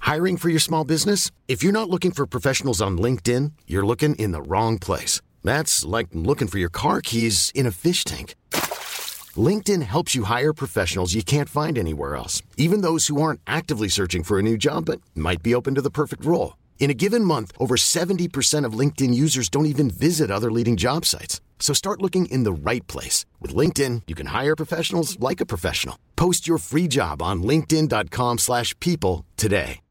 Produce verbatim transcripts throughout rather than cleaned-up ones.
Hiring for your small business? If you're not looking for professionals on LinkedIn, you're looking in the wrong place. That's like looking for your car keys in a fish tank. LinkedIn helps you hire professionals you can't find anywhere else, even those who aren't actively searching for a new job but might be open to the perfect role. In a given month, over seventy percent of LinkedIn users don't even visit other leading job sites. So start looking in the right place. With LinkedIn, you can hire professionals like a professional. Post your free job on linkedin dot com slash people today.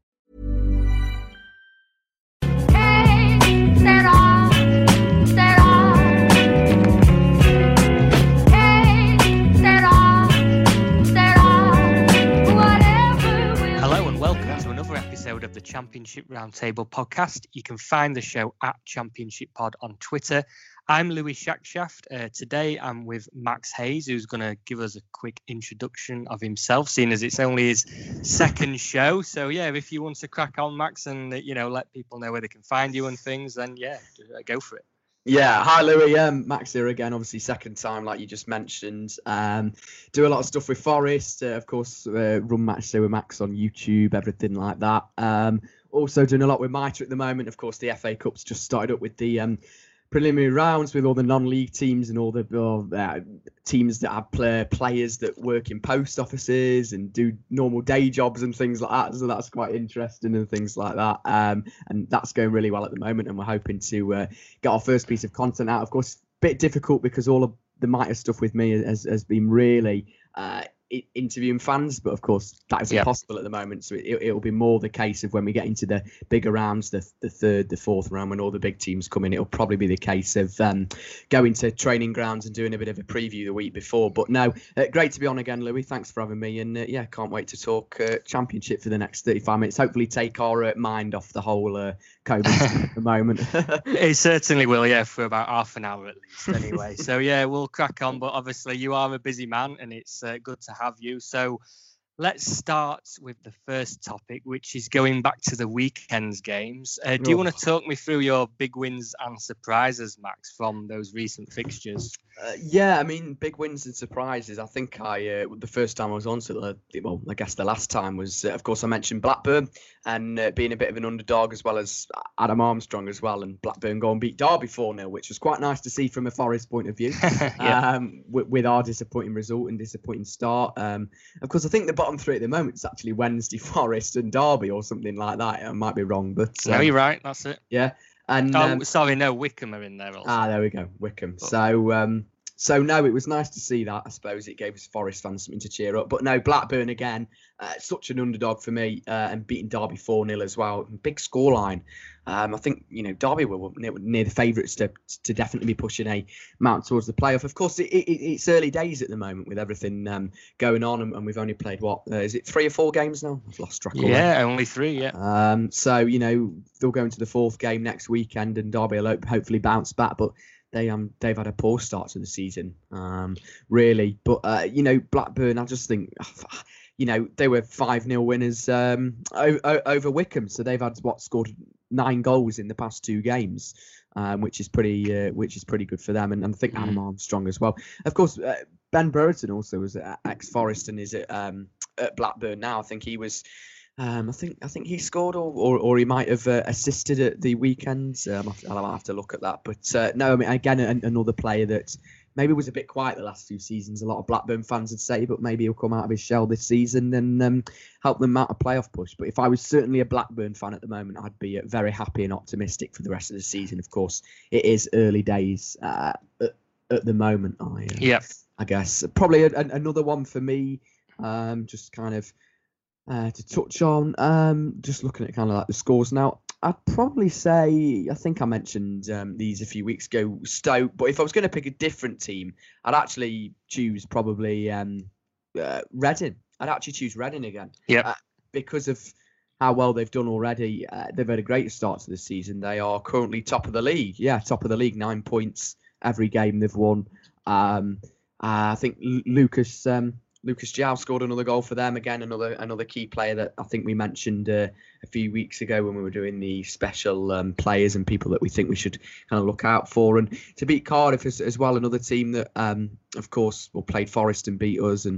Of the Championship Roundtable podcast. You can find the show at Championship Pod on Twitter. I'm Louis Shackshaft. Uh, today I'm with Max Hayes, who's going to give us a quick introduction of himself, seeing as it's only his second show. So yeah, if you want to crack on, Max, and uh, you know, let people know where they can find you and things, then yeah, go for it. Yeah, hi Louis, um, Max here again, obviously second time like you just mentioned. Um, do a lot of stuff with Forest, uh, of course, uh, run Match Day with Max on YouTube, everything like that. Um, also doing a lot with Mitre at the moment. Of course, the F A Cup's just started up with the um, preliminary rounds with all the non-league teams and all the uh, teams that have play, players that work in post offices and do normal day jobs and things like that. So that's quite interesting and things like that. Um, and that's going really well at the moment. And we're hoping to uh, get our first piece of content out. Of course, a bit difficult because all of the Mitre stuff with me has, has been really uh, interviewing fans, but of course that is impossible yep. at the moment, so it, it'll be more the case of when we get into the bigger rounds, the the third, the fourth round, when all the big teams come in, it'll probably be the case of um, going to training grounds and doing a bit of a preview the week before. But no, uh, great to be on again, Louis. Thanks for having me, and uh, yeah, can't wait to talk uh, Championship for the next thirty-five minutes. Hopefully take our uh, mind off the whole uh, COVID at the moment. It certainly will, yeah, for about half an hour at least anyway. So yeah, we'll crack on, but obviously you are a busy man and it's uh, good to have you. So let's start with the first topic, which is going back to the weekend's games. Uh, do you oh. want to talk me through your big wins and surprises, Max, from those recent fixtures? Uh, yeah, I mean, big wins and surprises. I think I, uh, the first time I was on, so the, well, I guess the last time was, uh, of course, I mentioned Blackburn and uh, being a bit of an underdog, as well as Adam Armstrong as well, and Blackburn go and beat Derby four nil, which was quite nice to see from a Forest point of view, yeah. um, with, with our disappointing result and disappointing start. Um, of course, I think the bottom three at the moment is actually Wednesday, Forest and Derby or something like that. I might be wrong, but... Um, no, you're right, that's it. Yeah. And oh, um, sorry, no, Wickham are in there also. Ah, there we go, Wickham. But, so, um, so no, it was nice to see that. I suppose it gave us Forest fans something to cheer up. But no, Blackburn again, uh, such an underdog for me, uh, and beating Derby four nil as well. Big scoreline. Um, I think, you know, Derby were near, near the favourites to to definitely be pushing a mount towards the playoff. Of course, it, it, it's early days at the moment with everything um, going on, and, and we've only played, what, uh, is it three or four games now? I've lost track. Yeah, already. Only three, yeah. Um, so, you know, they'll go into the fourth game next weekend, and Derby will hopefully bounce back. But they um they've had a poor start to the season, um, really. But, uh, you know, Blackburn, I just think... You know, they were five nil winners um, o- over Wickham. So they've had, what, scored nine goals in the past two games, um, which is pretty uh, which is pretty good for them. And, and I think mm. Adam Armstrong as well. Of course, uh, Ben Brereton also was at ex-Forest and is at, um, at Blackburn now. I think he was... Um, I think I think he scored, or or, or he might have uh, assisted at the weekends. Um, I'll have to look at that. But uh, no, I mean, again, an, another player that... maybe was a bit quiet the last few seasons, a lot of Blackburn fans would say, but maybe he'll come out of his shell this season and um, help them mount a playoff push. But if I was certainly a Blackburn fan at the moment, I'd be very happy and optimistic for the rest of the season. Of course, it is early days uh, at, at the moment, I, uh, yeah. I guess. Probably a, a, another one for me, um, just kind of uh, to touch on, um, just looking at kind of like the scores now. I'd probably say, I think I mentioned um, these a few weeks ago, Stoke. But if I was going to pick a different team, I'd actually choose probably um, uh, Reading. I'd actually choose Reading again. Yeah. Uh, because of how well they've done already. Uh, they've had a great start to the season. They are currently top of the league. Yeah, top of the league, nine points every game they've won. Um, uh, I think L- Lucas... Um, Lucas João scored another goal for them. Again, another another key player that I think we mentioned uh, a few weeks ago when we were doing the special um, players and people that we think we should kind of look out for. And to beat Cardiff as, as well, another team that, um, of course, well, played Forest and beat us. And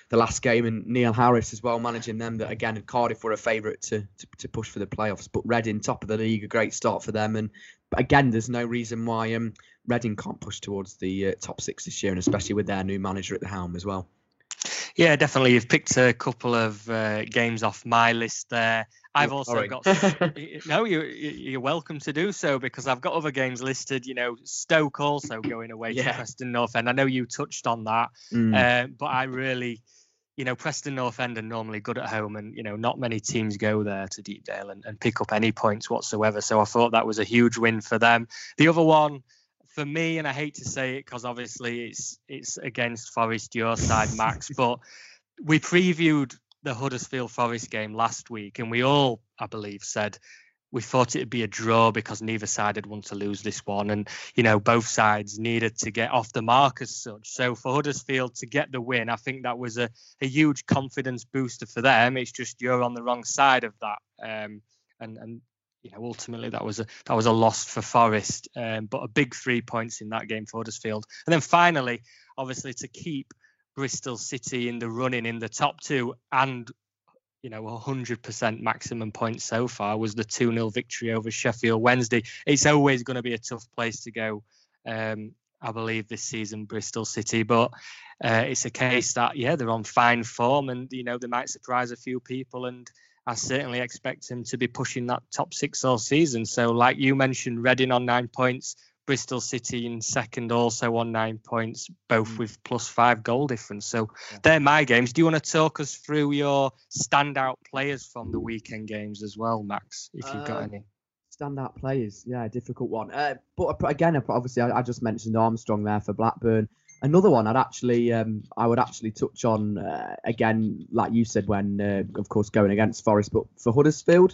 the last game, and Neil Harris as well managing them. That again, Cardiff were a favourite to, to to push for the playoffs, but Reading top of the league, a great start for them. And again, there's no reason why um Reading can't push towards the uh, top six this year, and especially with their new manager at the helm as well. Yeah, definitely. You've picked a couple of uh, games off my list there. I've Oh, also sorry. got no. You you're welcome to do so, because I've got other games listed. You know, Stoke also going away Yeah. to Preston North End. I know you touched on that, Mm. uh, but I really, you know, Preston North End are normally good at home, and you know, not many teams go there to Deepdale and, and pick up any points whatsoever. So I thought that was a huge win for them. The other one, for me, and I hate to say it because obviously it's it's against Forest, your side, Max, but we previewed the Huddersfield Forest game last week, and we all, I believe, said we thought it'd be a draw because neither side had won to lose this one, and you know, both sides needed to get off the mark as such. So for Huddersfield to get the win, I think that was a, a huge confidence booster for them. It's just you're on the wrong side of that, um, and and. You know, ultimately that was a that was a loss for Forest, um, but a big three points in that game for Huddersfield. And then finally, obviously, to keep Bristol City in the running in the top two and, you know, one hundred percent maximum points so far was the two nil victory over Sheffield Wednesday. It's always going to be a tough place to go, um, I believe, this season, Bristol City. But uh, it's a case that, yeah, they're on fine form, and, you know, they might surprise a few people, and I certainly expect him to be pushing that top six all season. So like you mentioned, Reading on nine points, Bristol City in second also on nine points, both mm. with plus five goal difference. So yeah. They're my games. Do you want to talk us through your standout players from the weekend games as well, Max, if you've got uh, any? Standout players, yeah, difficult one. Uh, but again, obviously, I, I just mentioned Armstrong there for Blackburn. Another one I'd actually, um, I would actually touch on uh, again, like you said, when uh, of course going against Forest, but for Huddersfield,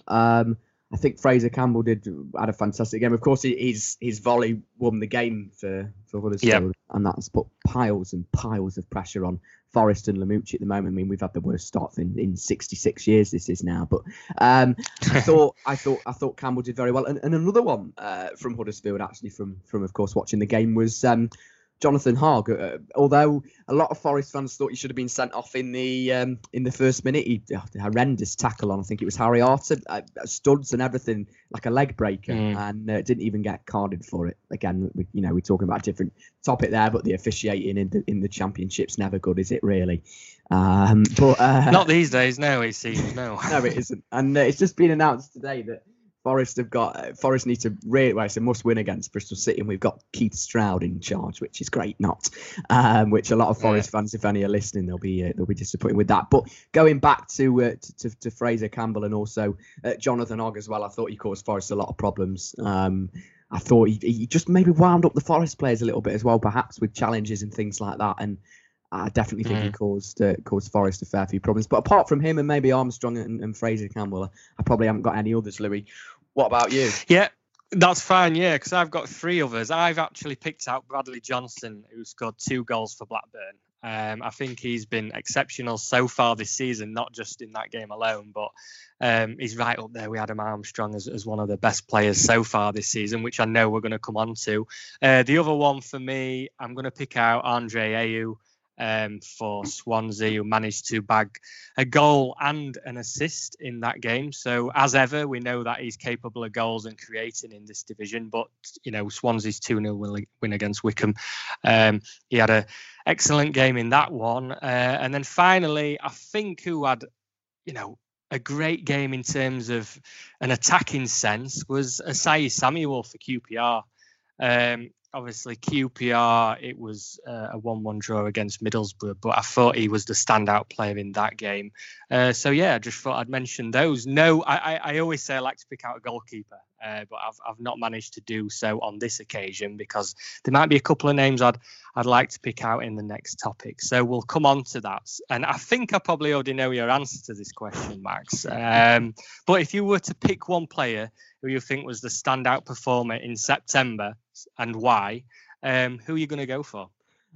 um, I think Fraser Campbell did had a fantastic game. Of course, his his volley won the game for for Huddersfield, yep. and that's put piles and piles of pressure on Forest and Lamucci at the moment. I mean, we've had the worst start in, in sixty-six years. This is now, but um, I thought I thought I thought Campbell did very well. And, and another one uh, from Huddersfield, actually, from from of course watching the game was. Um, Jonathan Hogg, uh, although a lot of Forest fans thought he should have been sent off in the um, in the first minute, he oh, the horrendous tackle on, I think it was Harry Arter, uh, studs and everything, like a leg breaker, mm. and uh, didn't even get carded for it. Again, we, you know, we're talking about a different topic there, but the officiating in the in the Championship's never good, is it really? Um, but uh, not these days, no, it seems no. No, it isn't, and uh, it's just been announced today that Forest have got uh, Forest need to really well, it's a must win against Bristol City, and we've got Keith Stroud in charge, which is great. Not, um, which a lot of Forest yeah. fans, if any, are listening, they'll be uh, they'll be disappointed with that. But going back to uh, to, to, to Fraser Campbell and also uh, Jonathan Hogg as well, I thought he caused Forest a lot of problems. Um, I thought he, he just maybe wound up the Forest players a little bit as well, perhaps with challenges and things like that. And I definitely think mm. he caused uh, caused Forest a fair few problems. But apart from him and maybe Armstrong and, and Fraser Campbell, I probably haven't got any others, Louis. What about you? Yeah, that's fine. Yeah, because I've got three others. I've actually picked out Bradley Johnson, who scored two goals for Blackburn. Um, I think he's been exceptional so far this season, not just in that game alone, but um, he's right up there with Adam Armstrong as, as one of the best players so far this season, which I know we're going to come on to. Uh, the other one for me, I'm going to pick out Andre Ayew. Um, for Swansea, who managed to bag a goal and an assist in that game. So as ever, we know that he's capable of goals and creating in this division. But, you know, Swansea's two nil win against Wickham. Um, he had an excellent game in that one. Uh, and then finally, I think who had, you know, a great game in terms of an attacking sense was Asai Samuel for Q P R. Um, Obviously, Q P R, it was uh, a one one draw against Middlesbrough, but I thought he was the standout player in that game. Uh, so, yeah, I just thought I'd mention those. No, I, I, I always say I like to pick out a goalkeeper, uh, but I've I've not managed to do so on this occasion because there might be a couple of names I'd I'd like to pick out in the next topic. So we'll come on to that. And I think I probably already know your answer to this question, Max. Um, but if you were to pick one player who you think was the standout performer in September and why, um, who are you going to go for?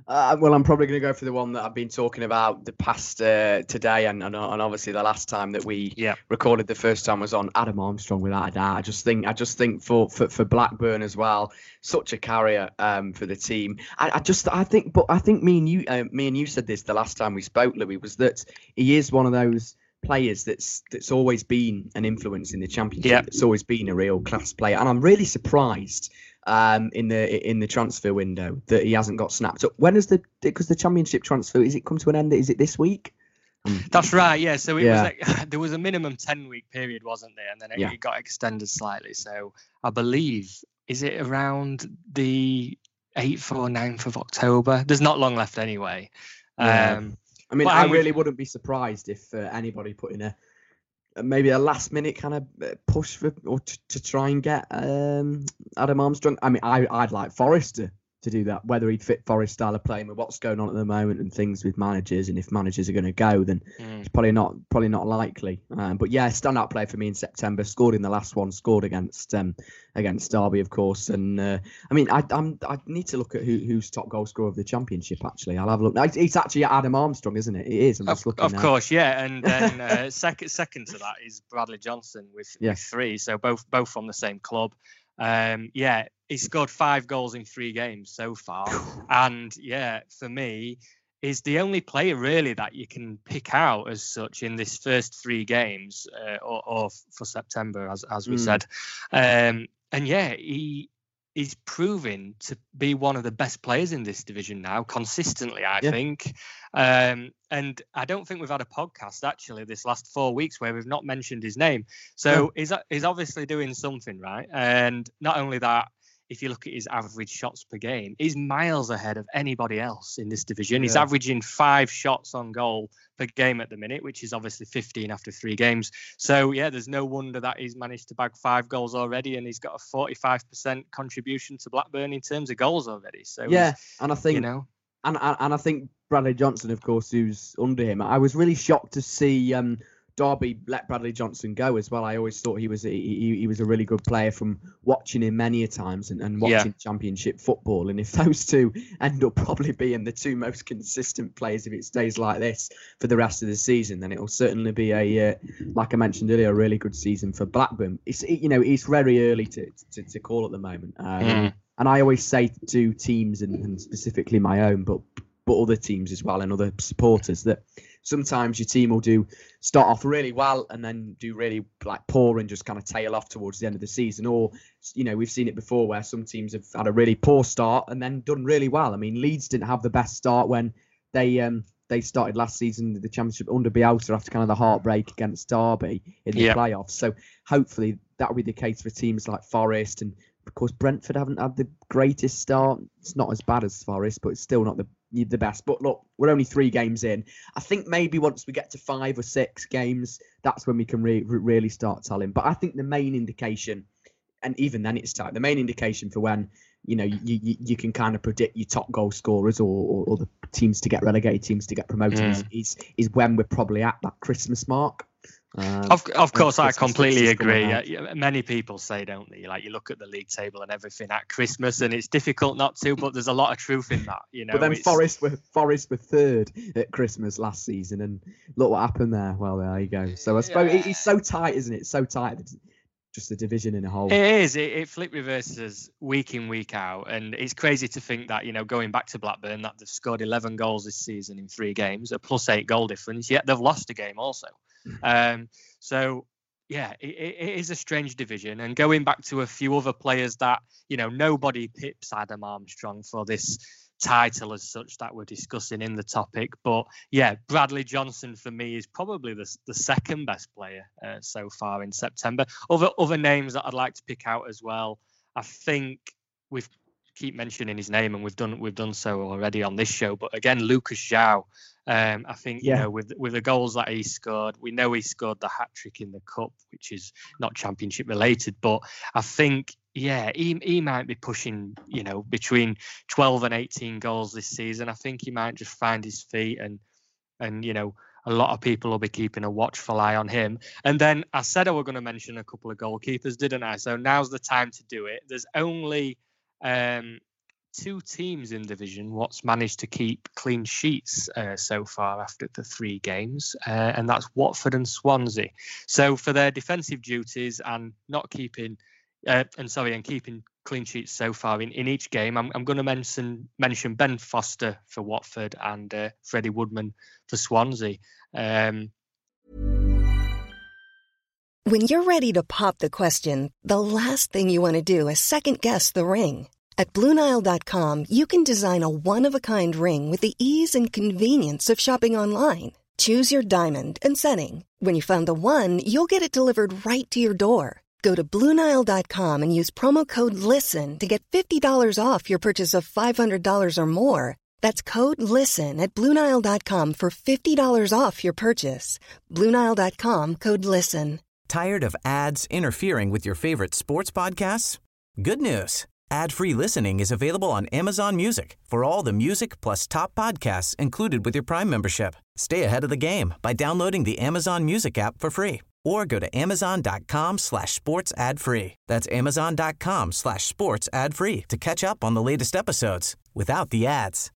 Uh, well, I'm probably going to go for the one that I've been talking about the past uh, today, and, and and obviously the last time that we yeah. recorded the first time was on Adam Armstrong, without a doubt. I just think I just think for for, for Blackburn as well, such a carrier um, for the team. I, I just I think, but I think me and you uh, me and you said this the last time we spoke, Louis, was that he is one of those players that's that's always been an influence in the Championship. Yeah. That's always been a real class player, and I'm really surprised. Um, in the in the transfer window that he hasn't got snapped up. When is the because the Championship transfer is it come to an end? Is it this week? Um, That's right. Yeah. So it yeah. was like, there was a minimum ten week period, wasn't there? And then it, yeah. it got extended slightly. So I believe is it around the eighth or ninth of October? There's not long left anyway. Yeah. Um, I mean, I really wouldn't be surprised if uh, anybody put in a maybe a last minute kind of push for or to, to try and get um, Adam Armstrong. I mean, I, I'd like Forrest to, to do that, whether he'd fit Forrest's style of playing with what's going on at the moment and things with managers. And if managers are going to go, then mm. it's probably not probably not likely. Um, but yeah, standout player for me in September. Scored in the last one. Scored against um, against Derby, of course. And uh, I mean, I I'm, I need to look at who who's top goal scorer of the Championship. Actually, I'll have a look. It's actually Adam Armstrong, isn't it? It is. I'm just of looking of now. course, yeah. And then uh, second second to that is Bradley Johnson with, yeah. with three. So both both from the same club. Um, yeah, he scored five goals in three games so far, and yeah, for me, is the only player really that you can pick out as such in this first three games, uh, or, or for September, as as we mm. said, um, and yeah, he is proving to be one of the best players in this division now, consistently, I yeah. think. Um, and I don't think we've had a podcast actually this last four weeks where we've not mentioned his name. So yeah. he's, he's obviously doing something right. And not only that, if you look at his average shots per game, he's miles ahead of anybody else in this division. Yeah. He's averaging five shots on goal per game at the minute, which is obviously fifteen after three games. So, yeah, there's no wonder that he's managed to bag five goals already, and he's got a forty-five percent contribution to Blackburn in terms of goals already. So, yeah, and I think, you know, and, and, and I think Bradley Johnson, of course, who's under him, I was really shocked to see um, Derby let Bradley Johnson go as well. I always thought he was a, he, he was a really good player from watching him many a times and, and watching yeah. Championship football. And if those two end up probably being the two most consistent players, if it stays like this for the rest of the season, then it will certainly be a, uh, like I mentioned earlier, a really good season for Blackburn. It's you know it's very early to to, to call at the moment, um, mm. and I always say to teams and, and specifically my own, but but other teams as well and other supporters that. Sometimes your team will do start off really well and then do really like poor and just kind of tail off towards the end of the season. Or, you know, we've seen it before where some teams have had a really poor start and then done really well. I mean, Leeds didn't have the best start when they um, they started last season, the Championship under Bielsa after kind of the heartbreak against Derby in the yep. playoffs. So hopefully that will be the case for teams like Forest. And of course, Brentford haven't had the greatest start. It's not as bad as Forest, but it's still not the the best. But look, we're only three games in. I think maybe once we get to five or six games, that's when we can re- really start telling. But I think the main indication, and even then it's tight, the main indication for when, you know, you you, you can kind of predict your top goal scorers or, or, or the teams to get relegated, teams to get promoted mm. is, is when we're probably at that Christmas mark. Um, of of course, I completely agree. Yeah, many people say, don't they? Like, you look at the league table and everything at Christmas, and it's difficult not to. But there's a lot of truth in that, you know. But then it's... Forest were Forest were third at Christmas last season, and look what happened there. Well, there you go. So I suppose yeah. it's so tight, isn't it? It's so tight. Just the division in a whole. It is. It, it flip reverses week in, week out, and it's crazy to think that, you know, going back to Blackburn, that they've scored eleven goals this season in three games, a plus eight goal difference. Yet they've lost a game also. Um, so yeah, it, it is a strange division. And going back to a few other players that, you know, nobody pips Adam Armstrong for this title as such that we're discussing in the topic. But yeah, Bradley Johnson for me is probably the the second best player uh, so far in September. Other other names that I'd like to pick out as well. I think we've keep mentioning his name, and we've done we've done so already on this show. But again, Lucas João. Um, I think yeah. you know with with the goals that he scored, we know he scored the hat trick in the cup, which is not Championship related. But I think yeah, he he might be pushing you know between twelve and eighteen goals this season. I think he might just find his feet, and and you know a lot of people will be keeping a watchful eye on him. And then I said I were going to mention a couple of goalkeepers, didn't I? So now's the time to do it. There's only um, two teams in division what's managed to keep clean sheets uh, so far after the three games, uh, and that's Watford and Swansea. So for their defensive duties and not keeping, uh, and sorry, and keeping clean sheets so far in, in each game, I'm, I'm going to mention mention Ben Foster for Watford and uh, Freddie Woodman for Swansea. Um, When you're ready to pop the question, the last thing you want to do is second guess the ring. At Blue Nile dot com, you can design a one-of-a-kind ring with the ease and convenience of shopping online. Choose your diamond and setting. When you find the one, you'll get it delivered right to your door. Go to Blue Nile dot com and use promo code LISTEN to get fifty dollars off your purchase of five hundred dollars or more. That's code LISTEN at Blue Nile dot com for fifty dollars off your purchase. Blue Nile dot com, code LISTEN. Tired of ads interfering with your favorite sports podcasts? Good news. Ad-free listening is available on Amazon Music for all the music plus top podcasts included with your Prime membership. Stay ahead of the game by downloading the Amazon Music app for free or go to amazon.com slash sports ad free. That's amazon.com slash sports ad free to catch up on the latest episodes without the ads.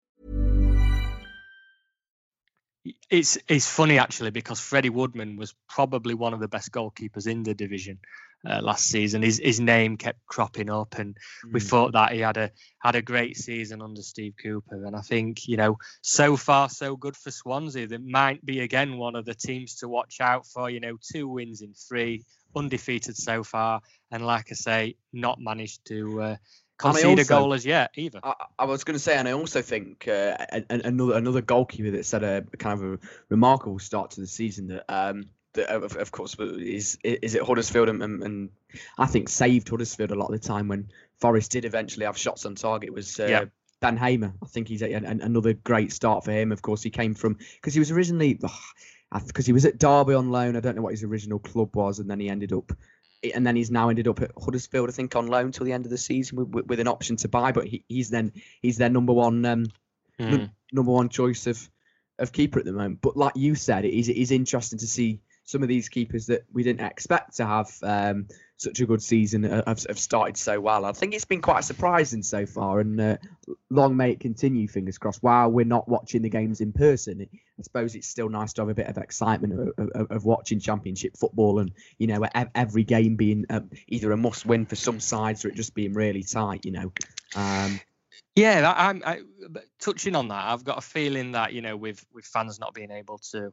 It's it's funny actually because Freddie Woodman was probably one of the best goalkeepers in the division uh, last season. His his name kept cropping up, and mm. we thought that he had a had a great season under Steve Cooper. And I think, you know, so far so good for Swansea. That might be again one of the teams to watch out for. You know, two wins in three, undefeated so far, and like I say, not managed to Uh, concede also, a goal as yet either. I, I was going to say, and I also think uh, another another goalkeeper that's had a kind of a remarkable start to the season. That, um, that of, of course, is is it Huddersfield and, and, and I think saved Huddersfield a lot of the time when Forest did eventually have shots on target. Was uh, yeah. Ben Hamer. I think he's a, a, another great start for him. Of course, he came from because he was originally because oh, he was at Derby on loan. I don't know what his original club was, and then he ended up. And then he's now ended up at Huddersfield, I think, on loan till the end of the season with, with, with an option to buy. But he, he's then he's their number one um, mm. n- number one choice of of keeper at the moment. But like you said, it is it is interesting to see some of these keepers that we didn't expect to have um, such a good season have, have started so well. I think it's been quite surprising so far, and uh, long may it continue. Fingers crossed. While we're not watching the games in person, it, I suppose it's still nice to have a bit of excitement of, of, of watching Championship football, and you know, every game being uh, either a must-win for some sides or it just being really tight. You know. Um, yeah, I'm I, touching on that. I've got a feeling that, you know, with with fans not being able to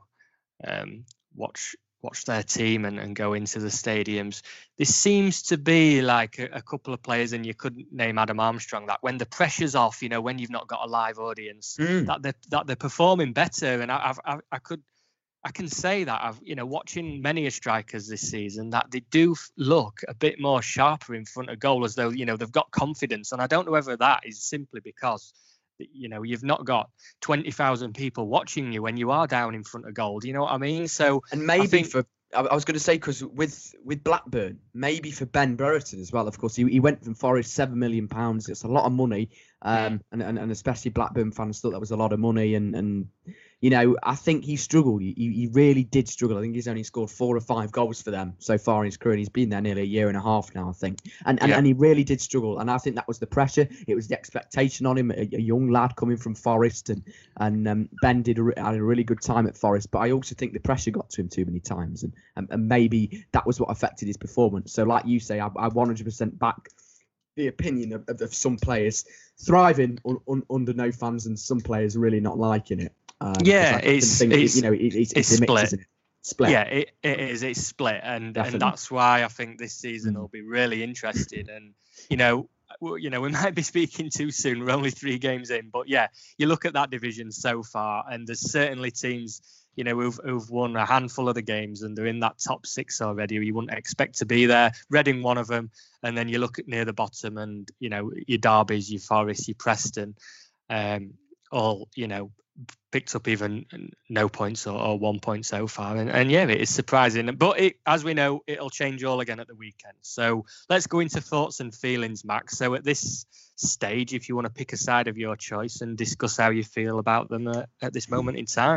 um, watch watch their team and, and go into the stadiums, there seems to be like a, a couple of players, and you couldn't name Adam Armstrong, that when the pressure's off, you know, when you've not got a live audience, mm. that they're that they're performing better. And I, I've, I I could I can say that I've you know watching many of strikers this season that they do look a bit more sharper in front of goal, as though, you know, they've got confidence. And I don't know whether that is simply because, you know, you've not got twenty thousand people watching you when you are down in front of goal. Do you know what I mean? So and maybe think, for I was going to say, because with with Blackburn, maybe for Ben Brereton as well. Of course, he he went from Forest seven million pounds. It's a lot of money, um, and, and and especially Blackburn fans thought that was a lot of money. And and you know, I think he struggled. He he really did struggle. I think he's only scored four or five goals for them so far in his career. And he's been there nearly a year and a half now, I think. And and, yeah. and he really did struggle. And I think that was the pressure. It was the expectation on him. A, a young lad coming from Forest, and and um, Ben did a, had a really good time at Forest. But I also think the pressure got to him too many times, and and, and maybe that was what affected his performance. So, like you say, I, I one hundred percent back the opinion of, of, of some players thriving un, un, under no fans and some players really not liking it. Um, yeah, it's, think, it's you know it, it's, it's, it's split. Mix, isn't it? Split. Yeah, it, it is. It's split, and Definitely. and that's why I think this season mm. will be really interesting. And you know, you know, we might be speaking too soon. We're only three games in, but yeah, you look at that division so far, and there's certainly teams, you know, who've, who've won a handful of the games, and they're in that top six already. You wouldn't expect to be there. Reading, one of them, and then you look at near the bottom, and you know, your Derbys, your Forest, your Preston, um, all you know. picked up even no points or, or one point so far, and, and yeah, it is surprising, but it, as we know, it'll change all again at the weekend. So let's go into thoughts and feelings, Max. So at this stage, if you want to pick a side of your choice and discuss how you feel about them uh, at this moment in time.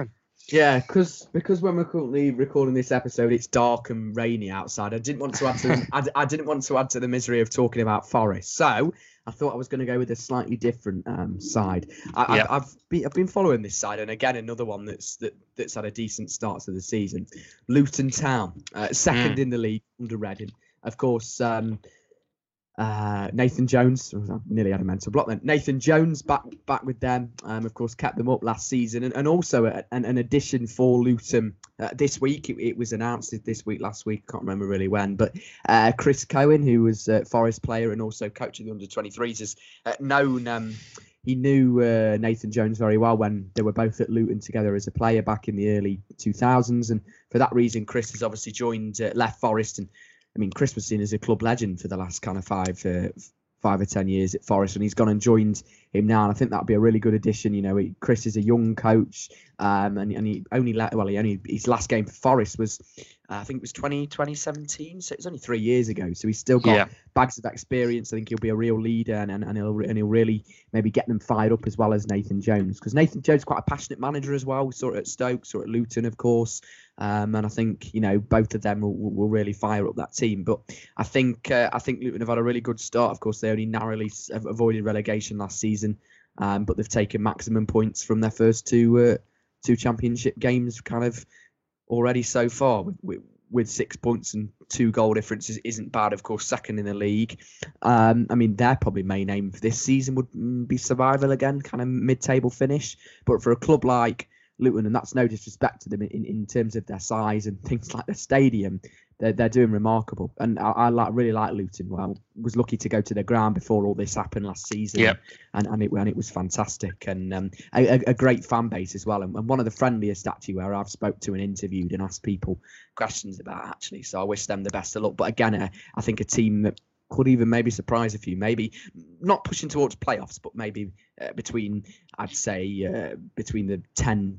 Yeah, because because when we're currently recording this episode, it's dark and rainy outside. I didn't want to add to the, I, I didn't want to add to the misery of talking about Forest, so I thought I was going to go with a slightly different um, side. I, Yeah. I've, I've been I've been following this side, and again another one that's that, that's had a decent start to the season. Luton Town, uh, second Mm. in the league under Reading, of course. Um, Uh, Nathan Jones, I nearly had a mental block then. Nathan Jones back back with them. Um, of course, kept them up last season, and, and also a, an, an addition for Luton uh, this week. It, it was announced this week, last week. Can't remember really when, but uh, Chris Cohen, who was a Forest player and also coach of the under twenty-threes, has uh, known. Um, he knew uh, Nathan Jones very well when they were both at Luton together as a player back in the early two thousands, and for that reason, Chris has obviously joined uh, left Forest and. I mean, Chris was seen as a club legend for the last kind of five, uh, five or ten years at Forest, and he's gone and joined him now. And I think that'd be a really good addition. You know, he, Chris is a young coach, um, and and he only let well, he only his last game for Forest was, uh, I think it was twenty, twenty seventeen, so it was only three years ago. So he's still got Yeah. bags of experience. I think he'll be a real leader, and and, and he'll and he'll really maybe get them fired up as well as Nathan Jones, because Nathan Jones is quite a passionate manager as well. We saw it at Stoke, saw it at Luton, of course. Um, and I think, you know, both of them will, will really fire up that team. But I think uh, I think Luton have had a really good start. Of course, they only narrowly s- avoided relegation last season, um, but they've taken maximum points from their first two uh, two championship games kind of already so far. With, with, with six points and two goal differences isn't bad. Of course, second in the league. Um, I mean, their probably main aim for this season would mm, be survival again, kind of mid-table finish. But for a club like Luton, and that's no disrespect to them in, in terms of their size and things like the stadium, they're, they're doing remarkable. And I, I like really like Luton. Well, was lucky to go to the ground before all this happened last season. Yep. and and it and it was fantastic, and um, a, a great fan base as well, and, and one of the friendliest actually where I've spoke to and interviewed and asked people questions about actually. So I wish them the best of luck. But again, uh, I think a team that could even maybe surprise a few, maybe not pushing towards playoffs, but maybe uh, between, I'd say, uh, between the ten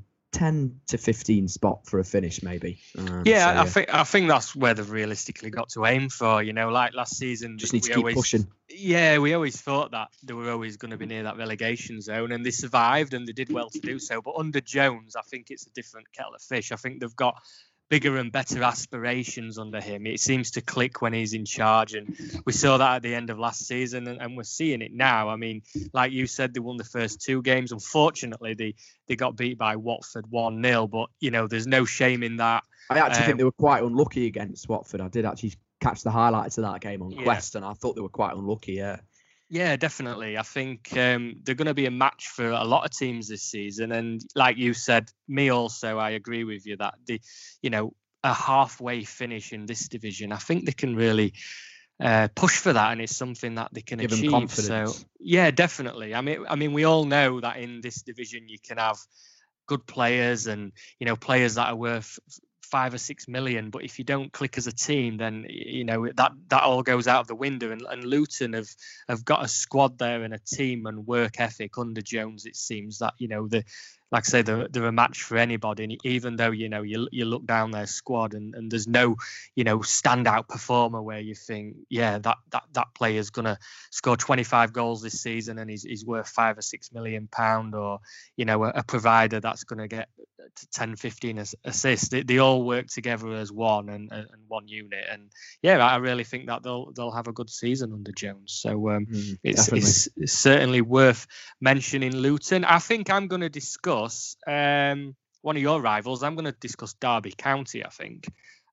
to fifteen spot for a finish, maybe. Um, Yeah, so, I think I think that's where they've realistically got to aim for. You know, like last season, just need to we keep always, pushing. Yeah, we always thought that they were always going to be near that relegation zone, and they survived, and they did well to do so. But under Jones, I think it's a different kettle of fish. I think they've got bigger and better aspirations under him. It seems to click when he's in charge, and we saw that at the end of last season, and, and we're seeing it now. I mean, like you said, they won the first two games. Unfortunately, they, they got beat by Watford one nil, but, you know, there's no shame in that. I actually Um, think they were quite unlucky against Watford. I did actually catch the highlights of that game on Yeah. Quest, and I thought they were quite unlucky, yeah. Yeah, definitely. I think um, they're going to be a match for a lot of teams this season. And like you said, me also, I agree with you that the, you know, a halfway finish in this division, I think they can really uh, push for that, and it's something that they can Give them achieve. confidence. So yeah, definitely. I mean, I mean, we all know that in this division you can have good players and, you know, players that are worth five or six million, but if you don't click as a team, then, you know, that that all goes out of the window. And, and Luton have have got a squad there and a team and work ethic under Jones. It seems that, you know, the like I say, they're, they're a match for anybody. And even though, you know, you you look down their squad and, and there's no, you know, standout performer where you think, yeah, that that that player's gonna score twenty-five goals this season and he's he's worth five or six million pound, or, you know, a, a provider that's gonna get ten, fifteen assists. They, they all work together as one and, and one unit. And yeah, I really think that they'll they'll have a good season under Jones. So um, Mm, it's, definitely. it's it's certainly worth mentioning Luton. I think I'm going to discuss um, one of your rivals. I'm going to discuss Derby County, I think.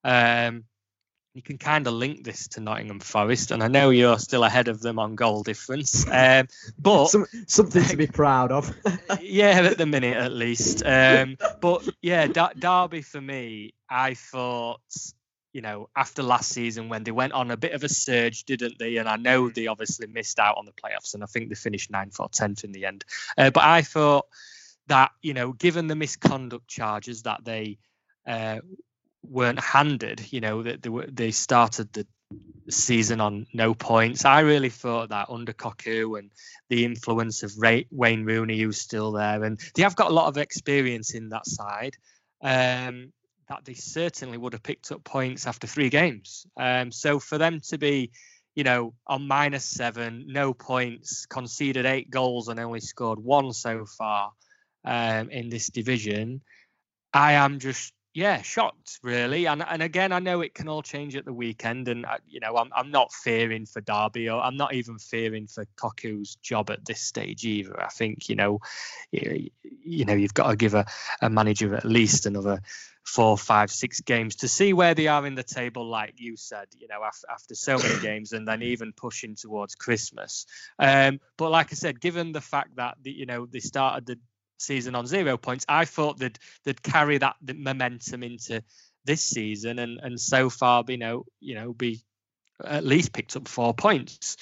Um, you can kind of link this to Nottingham Forest, and I know you're still ahead of them on goal difference. Um, but Some, something to be proud of. yeah, at the minute at least. Um, but yeah, D- Derby for me, I thought, you know, after last season when they went on a bit of a surge, didn't they? And I know they obviously missed out on the playoffs, and I think they finished ninth or tenth in the end. Uh, but I thought that, you know, given the misconduct charges that they uh, weren't handed, you know, that they were, they started the season on no points. I really thought that under Cocu and the influence of Ray, Wayne Rooney, who's still there, and they have got a lot of experience in that side, um, that they certainly would have picked up points after three games. Um, so for them to be, you know, on minus seven, no points, conceded eight goals and only scored one so far um, in this division, I am just, yeah, shocked, really. And and again, I know it can all change at the weekend. And, uh, you know, I'm I'm not fearing for Derby, or I'm not even fearing for Cocu's job at this stage either. I think, you know, you, you know, you've got to give a, a manager at least another four, five, six games to see where they are in the table, like you said, you know, after, after so many games, and then even pushing towards Christmas. Um, but like I said, given the fact that, the, you know, they started the season on zero points, I thought that they'd carry that the momentum into this season, and and so far, you know, you know, be at least picked up four points.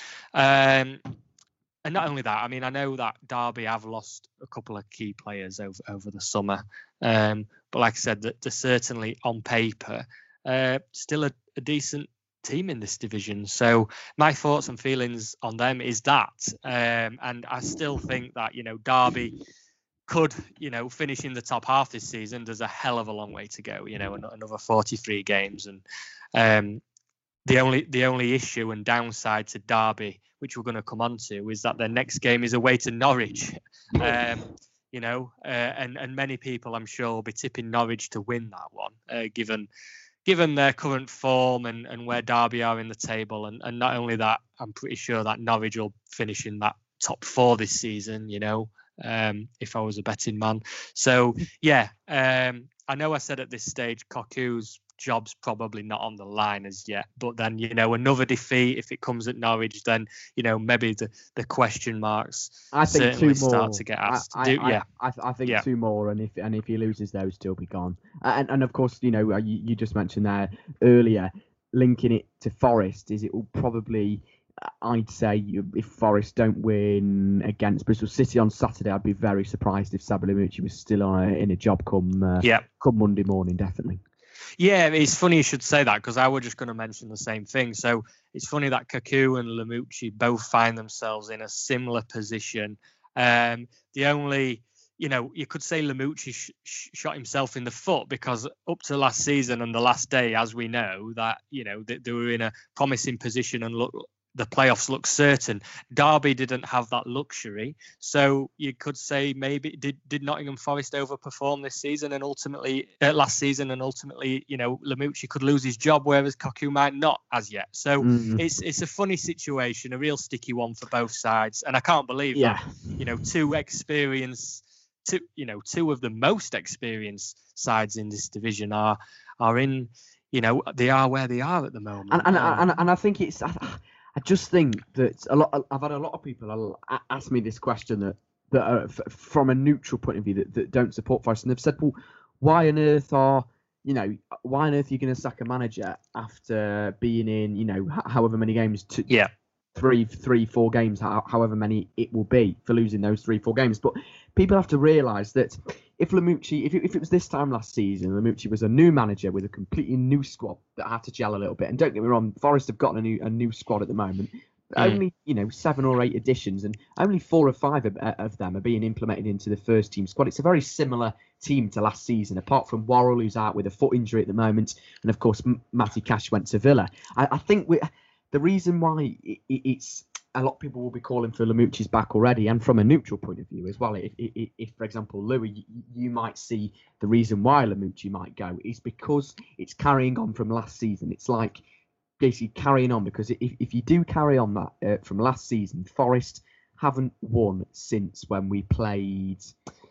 Um, and not only that, I mean, I know that Derby have lost a couple of key players over over the summer, um, but like I said, that they're certainly on paper uh, still a, a decent team in this division. So my thoughts and feelings on them is that, um, and I still think that, you know, Derby could, you know, finish in the top half this season. There's a hell of a long way to go, you know, another forty-three games. And um, the only the only issue and downside to Derby, which we're going to come on to, is that their next game is away to Norwich. Um, you know, uh, and, and many people, I'm sure, will be tipping Norwich to win that one, uh, given given their current form and, and where Derby are in the table. And, and not only that, I'm pretty sure that Norwich will finish in that top four this season, you know, um, if I was a betting man. So, yeah, um, I know I said at this stage, Cocu's job's probably not on the line as yet, but then, you know, another defeat, if it comes at Norwich, then, you know, maybe the, the question marks I think certainly two more start to get asked. I, I, Do, I, yeah, I, I think yeah. two more, and if and if he loses those, he'll be gone. And and of course, you know, you, you just mentioned there earlier, linking it to Forest, is it will probably, I'd say, if Forest don't win against Bristol City on Saturday, I'd be very surprised if Sabri Lamouchi was still on a, in a job come uh, yeah. come Monday morning, definitely. Yeah, it's funny you should say that, because I was just going to mention the same thing. So it's funny that Cocu and Lamouchi both find themselves in a similar position. Um, the only, you know, you could say Lamouchi sh- sh- shot himself in the foot, because up to last season and the last day, as we know, that, you know, they, they were in a promising position and look, the playoffs look certain. Derby didn't have that luxury, so you could say maybe did did Nottingham Forest overperform this season and ultimately uh, last season, and ultimately, you know, Lamouchi could lose his job, whereas Cocu might not as yet. So mm. it's it's a funny situation, a real sticky one for both sides, and I can't believe yeah. that, you know, two experienced, two you know, two of the most experienced sides in this division are are in, you know, they are where they are at the moment, and and um, and, and I think it's. I, I just think that a lot. I've had a lot of people ask me this question that that are f- from a neutral point of view that, that don't support Forest, and they've said, "Well, why on earth are you know why on earth are you going to sack a manager after being in you know however many games? To, yeah, three, three, four games, however many it will be for losing those three, four games." But people have to realise that if Lamouchi, if it, if it was this time last season, Lamouchi was a new manager with a completely new squad that had to gel a little bit. And don't get me wrong, Forest have gotten a new a new squad at the moment. Mm. Only, you know, seven or eight additions, and only four or five of, of them are being implemented into the first team squad. It's a very similar team to last season, apart from Worrell, who's out with a foot injury at the moment, and of course Matty Cash went to Villa. I, I think we, the reason why it, it, it's a lot of people will be calling for Lamouchi's back already, and from a neutral point of view as well. If, if, if for example, Louis, you, you might see the reason why Lamouchi might go is because it's carrying on from last season. It's like basically carrying on, because if, if you do carry on that uh, from last season, Forest haven't won since when we played.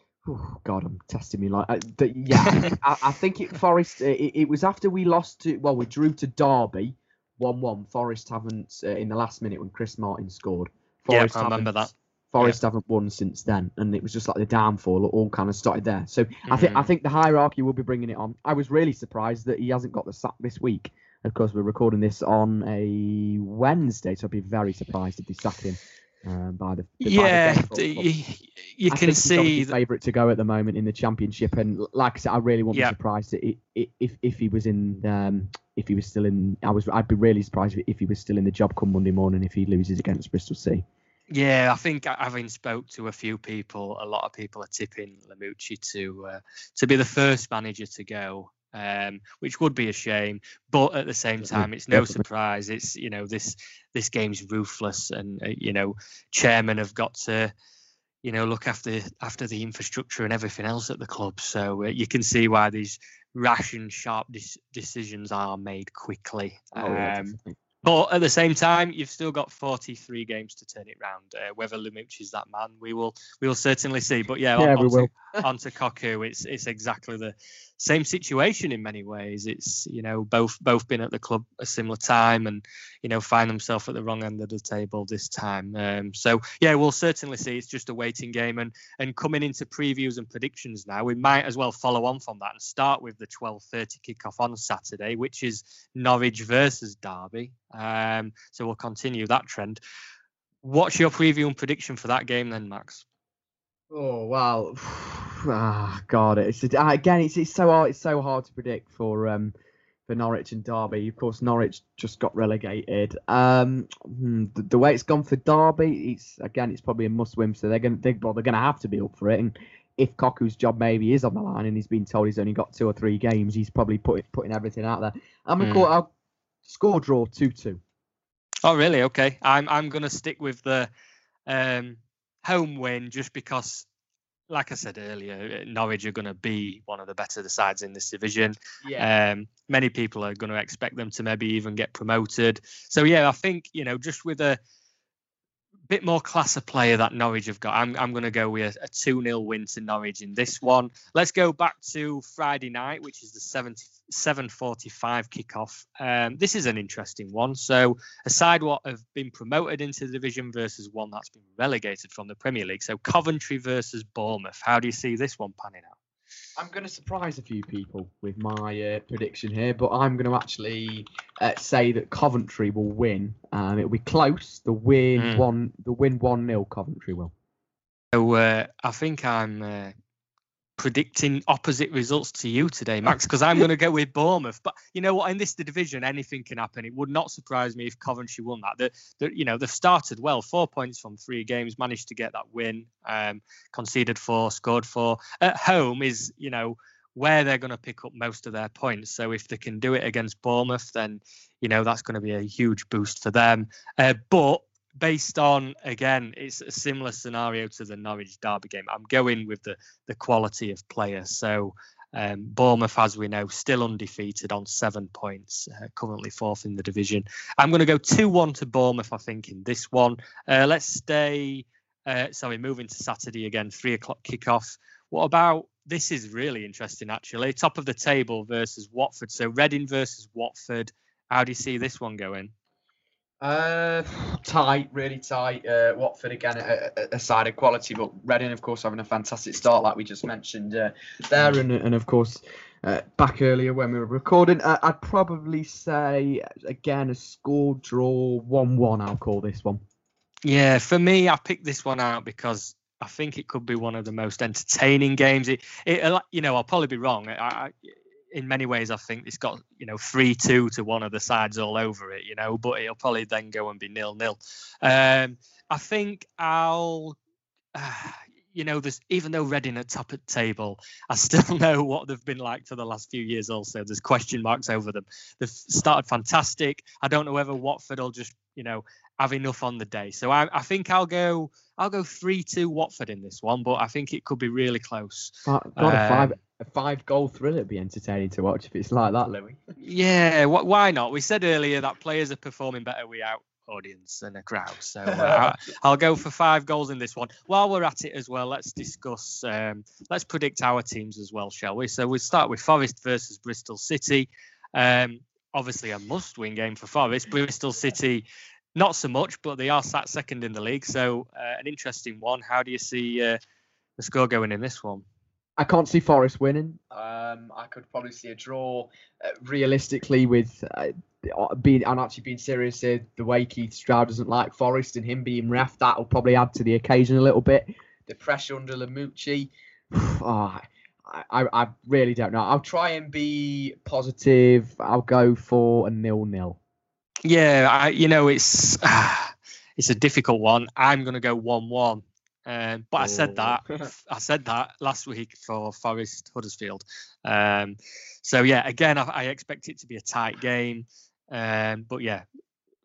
Oh God, I'm testing me like uh, the, yeah. I, I think it Forest. Uh, it, it was after we lost to well, we drew to Derby. one one. Forest haven't, uh, in the last minute when Chris Martin scored. Forest yeah, I remember that. Forest yeah. haven't won since then, and it was just like the downfall all kind of started there. So mm. I think I think the hierarchy will be bringing it on. I was really surprised that he hasn't got the sack this week. Of course, we're recording this on a Wednesday, so I'd be very surprised if they sack him uh, by the, the yeah. by the you, you I can think see he's the favourite to go at the moment in the Championship, and like I said, I really won't yeah. be surprised if if if he was in. Um, If he was still in, I was, I'd be really surprised if he was still in the job come Monday morning if he loses against Bristol City. Yeah, I think having spoke to a few people, a lot of people are tipping Lamouchi to uh, to be the first manager to go, um, which would be a shame. But at the same time, it's no surprise. It's you know this this game's ruthless, and uh, you know chairmen have got to you know, look after after the infrastructure and everything else at the club. So uh, you can see why these rash and sharp dis- decisions are made quickly. Oh, yeah, um, but at the same time, you've still got forty-three games to turn it round. Uh, whether Lamouchi is that man, we will we will certainly see. But yeah, yeah on, we onto, will. onto Koku, it's it's exactly the same situation in many ways. It's, you know, both both been at the club a similar time and, you know, find themselves at the wrong end of the table this time. Um, so yeah, we'll certainly see. It's just a waiting game, and and coming into previews and predictions now, we might as well follow on from that and start with the twelve thirty kickoff on Saturday, which is Norwich versus Derby. Um, so we'll continue that trend. What's your preview and prediction for that game then, Max? Oh wow, ah, God! It's again, it's it's so hard. It's so hard to predict for um for Norwich and Derby. Of course, Norwich just got relegated. Um, the, the way it's gone for Derby, it's again, it's probably a must-win. So they're gonna, they, well, they're gonna have to be up for it. And if Koku's job maybe is on the line, and he's been told he's only got two or three games, he's probably put, putting everything out there. I'm gonna mm. call it, I'll score draw two two. Oh really? Okay. I'm I'm gonna stick with the um. home win, just because, like I said earlier, Norwich are going to be one of the better sides in this division. Yeah. Um, many people are going to expect them to maybe even get promoted. So yeah, I think, you know, just with a bit more class of player that Norwich have got, I'm I'm going to go with a two nil win to Norwich in this one. Let's go back to Friday night, which is the seven forty-five kickoff. Um, this is an interesting one. So a side what have been promoted into the division versus one that's been relegated from the Premier League. So Coventry versus Bournemouth. How do you see this one panning out? I'm going to surprise a few people with my uh, prediction here, but I'm going to actually uh, say that Coventry will win. Um, it'll be close. The win mm. one, the win one nil. Coventry will. So uh, I think I'm uh, predicting opposite results to you today, Max, because I'm going to go with Bournemouth. But you know what? In this division, anything can happen. It would not surprise me if Coventry won that. The, the, you know, they've started well, four points from three games, managed to get that win, um, conceded four, scored four. At home is, you know, where they're going to pick up most of their points. So if they can do it against Bournemouth, then, you know, that's going to be a huge boost for them. Uh, but based on, again, it's a similar scenario to the Norwich Derby game. I'm going with the the quality of players. So um, Bournemouth, as we know, still undefeated on seven points, uh, currently fourth in the division. I'm going to go two one to Bournemouth, I think, in this one. Uh, let's stay, uh, sorry, moving to Saturday again, three o'clock kickoff. What about, this is really interesting, actually. Top of the table versus Watford. So Reading versus Watford. How do you see this one going? Uh, tight, really tight. Uh, Watford again, a, a, a side of quality, but Reading, of course, having a fantastic start, like we just mentioned uh, there, and and of course, uh, back earlier when we were recording, uh, I'd probably say again a score draw one one. I'll call this one. Yeah, for me, I picked this one out because I think it could be one of the most entertaining games. It, it you know, I'll probably be wrong. I, I in many ways, I think it's got, you know, three two to one of the sides all over it, you know, but it'll probably then go and be nil nil. Um, I think I'll, uh, you know, there's, even though Reading are top at table, I still know what they've been like for the last few years also. There's question marks over them. They've started fantastic. I don't know whether Watford will just, you know, have enough on the day. So I, I think I'll go I'll go three two Watford in this one, but I think it could be really close. God, um, a five a five goal thriller would be entertaining to watch if it's like that, Louis. Yeah, wh- why not? We said earlier that players are performing better without audience and a crowd. So uh, I'll go for five goals in this one. While we're at it as well, let's discuss, um, let's predict our teams as well, shall we? So we'll start with Forest versus Bristol City. Um, obviously a must-win game for Forest. Bristol City, not so much, but they are sat second in the league. So uh, an interesting one. How do you see uh, the score going in this one? I can't see Forest winning. Um, I could probably see a draw. Uh, realistically, with uh, being, I'm actually being serious here. The way Keith Stroud doesn't like Forest and him being ref, that'll probably add to the occasion a little bit. The pressure under Lamouchi. oh, I, I, I really don't know. I'll try and be positive. I'll go for a nil-nil. Yeah, I, you know, it's uh, it's a difficult one. I'm going to go one-one. Um, but oh. I said that I said that last week for Forest Huddersfield. Um, so yeah, again, I, I expect it to be a tight game. Um, but yeah,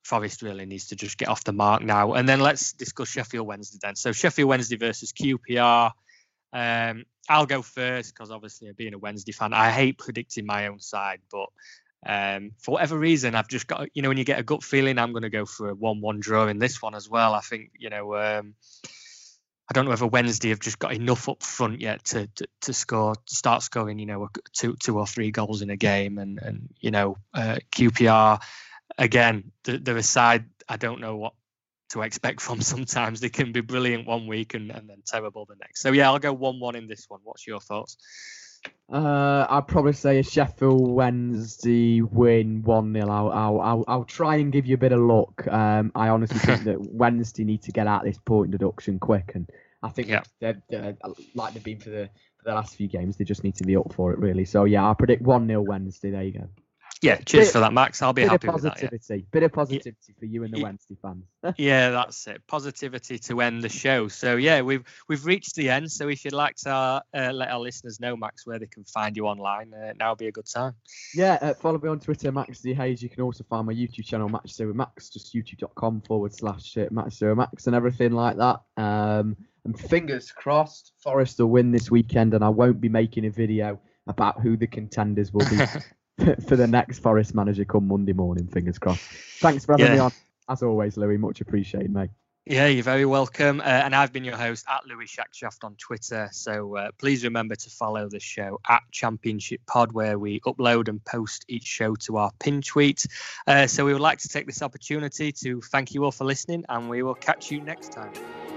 Forest really needs to just get off the mark now. And then let's discuss Sheffield Wednesday then. So Sheffield Wednesday versus Q P R. Um, I'll go first because obviously being a Wednesday fan, I hate predicting my own side, but um, for whatever reason, I've just got, you know, when you get a gut feeling, I'm going to go for a one one draw in this one as well. I think, you know, um, I don't know whether Wednesday have just got enough up front yet to to, to score, to start scoring, you know, two two or three goals in a game. And, and you know, uh, Q P R, again, they're a side I don't know what to expect from. Sometimes they can be brilliant one week and, and then terrible the next. So, yeah, I'll go one one in this one. What's your thoughts? Uh, I'd probably say a Sheffield Wednesday win one nil. I'll, I'll, I'll, I'll try and give you a bit of luck. Um, I honestly think that Wednesday need to get out this point deduction quick, and I think yeah. they're, they're like they've been for the for the last few games. They just need to be up for it, really. So yeah, I predict one nil Wednesday. There you go. Yeah, cheers bit, for that, Max. I'll be happy with that. Yeah. Bit of positivity yeah. for you and the yeah. Wednesday fans. Yeah, that's it. Positivity to end the show. So yeah, we've we've reached the end. So if you'd like to uh, let our listeners know, Max, where they can find you online, uh, now would be a good time. Yeah, uh, follow me on Twitter, Max D Hayes. You can also find my YouTube channel, Match Day with Max, just youtube.com forward slash Match Day with Max and everything like that. Um, and fingers crossed, Forest will win this weekend, and I won't be making a video about who the contenders will be. For the next Forest manager come Monday morning, fingers crossed. Thanks for having yeah. me on. As always, Louis, much appreciated, mate. Yeah, you're very welcome. Uh, and I've been your host at Louis Shackshaft on Twitter. So uh, please remember to follow the show at Championship Pod, where we upload and post each show to our pin tweet. Uh, so we would like to take this opportunity to thank you all for listening, and we will catch you next time.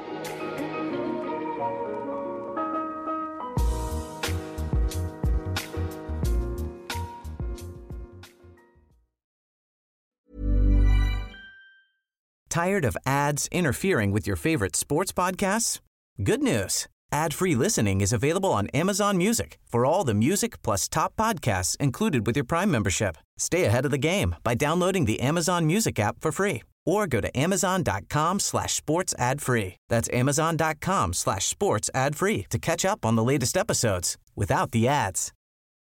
Tired of ads interfering with your favorite sports podcasts? Good news. Ad-free listening is available on Amazon Music for all the music plus top podcasts included with your Prime membership. Stay ahead of the game by downloading the Amazon Music app for free or go to amazon.com slash sports ad free. That's amazon.com slash sports ad free to catch up on the latest episodes without the ads.